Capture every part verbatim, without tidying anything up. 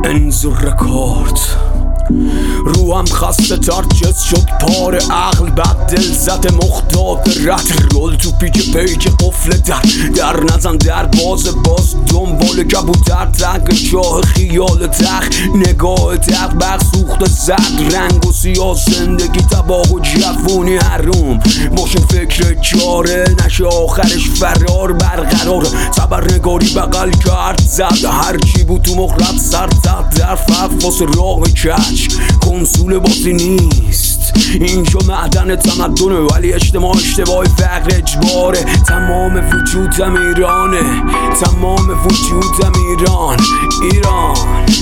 انزو رکورد روحم خسته تر جز شد پاره عقل بد دل زده مختاد رد رول تو پیچ پیچ قفل در در نزن در باز باز دنبال کبوتر تق شاه خیال تخ نگاه تق بخ سوخت زد رنگ و سیاه زندگی تباه و جوونی حروم باشیم فکر چاره نشه آخرش فرار برقرار صبرنگاری بغل کرد زد هرچی بود تو مخلط سر زد در فف واسه راه کچ کنسول بازی نیست اینجا معدن تمدنه ولی اجتماع اشتباه فقر اجباره تمام وجودم ایرانه تمام وجودم ایران ایران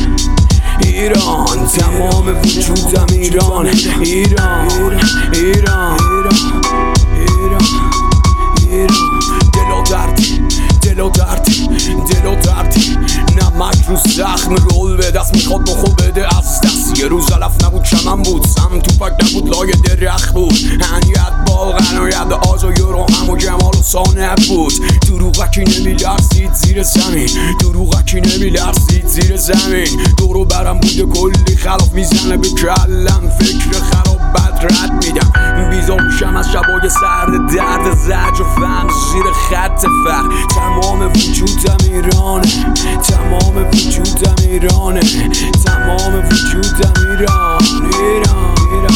ایران تمام وجودم ایران ایران ایران ایران ایران دل و درد دل و درد دل و درد نمک رو زخم رول به دست میخواد بخو بده از دست یه روز علف نبود چمن بود سم توپک نبود لای درخت بود هنیت با غنایت آز و یورو هم و جمال و سانت بود دروغکی نمیلرزید زیر زمین دروغکی نمیلرزید زیر زمین دورو برم بوده کلی خلاف میزنه به کلم فکر خراب بد رد میدم بیزار میشم از شبای سرد درد زج و فهم زیر خط فقر تمام وجودم ایرانه تمام وجودم ایرانه تمام وجودم ایران ایران ایران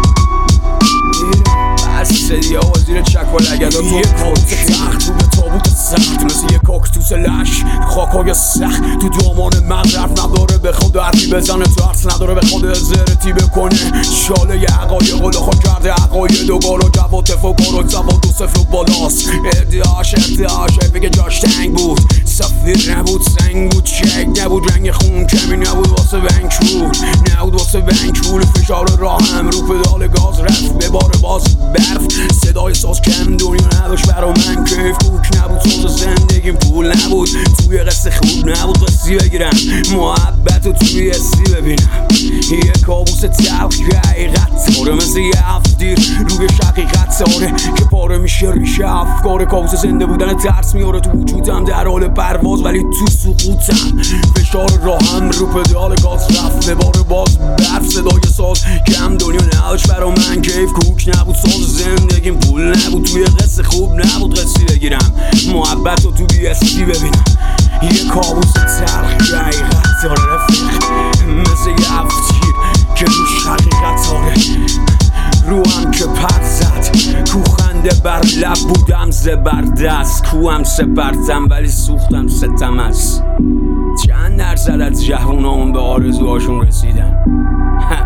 ایران بسته دیگه آقا زیر چک و لگدا تو کات تخت تو به تابوت سخت مثل یه کاکتوس لش خاکای سخت تو دامان مغز حرف نداره به خود حرفی بزنه ترس نداره به خود زرتی بکنه شاله ی عقایق و لخا کرده عقاید و گال و جواتف و کار و زواد و صفر و بالاست ادعاش ادعاش بگه جاش تنگ بود سفیر نبود سنگ بود چک نبود رنگ خون کمی نبود واسه بنکول نبود واسه بنکول فشار راه هم رو پدال گاز رفت به بار باز برف صدای ساز کم دنیا نداشت برا من کیف کوک نبود ساز زندگیم پول نبود توی قصه خوب نبود قصی بگیرم محبت رو توی حسی ببینم یه کابوس تلخ حقیقت داره مثل یه هفتیر روی شقیقت ساره که پاره میشه ریشه افکار کابوس زنده بودن ترس میاره تو وجودم در حال پرواز ولی تو سقوطم فشار راهم رو پدال گاز رفت به بار باز برف صدای ساز کم دنیا نداشت برا من کیف کوک نبود ساز زندگیم پول نبود توی قصه خوب نبود قصی بگیرم محبت رو تو بی اسی ببینم یه کابوس تلخ حقیقت داره رفیق مثل یه هفتیر که روش حقیقت داره روحم که پرد زد کوخنده بر لب بودم زبردست کوهم سپرتم ولی سوختم ستم است چند درصد از جوونامون به آرزوهاشون رسیدن